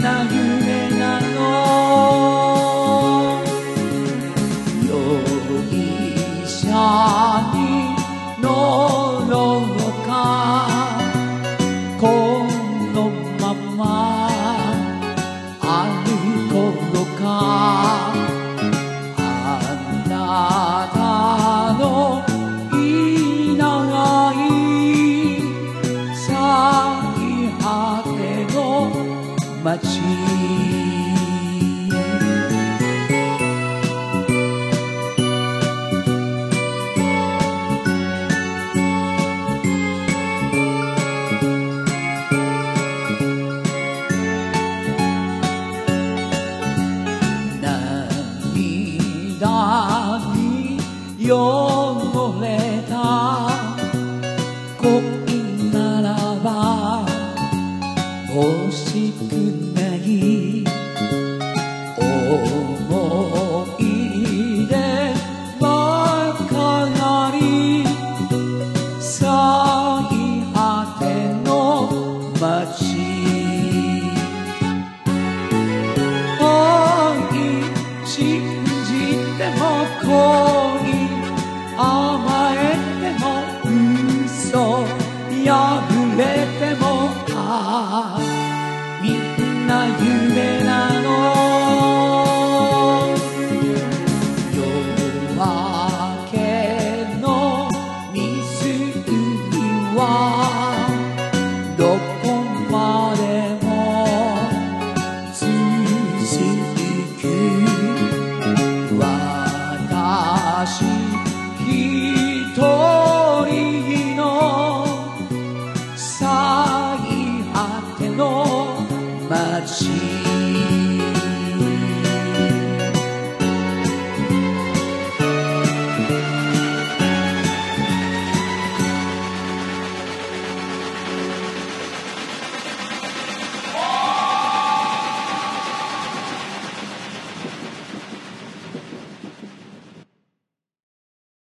な夢なの。容疑者に乗ろうか、このまま歩こうか。あなたのいない最果ての街。に汚れた恋ならば欲しくない思い出ばかり最果ての街。信じても恋甘えても嘘破れてもみんな夢なの。夜明けの湖はどこまでも続く。私一人の最果ての街。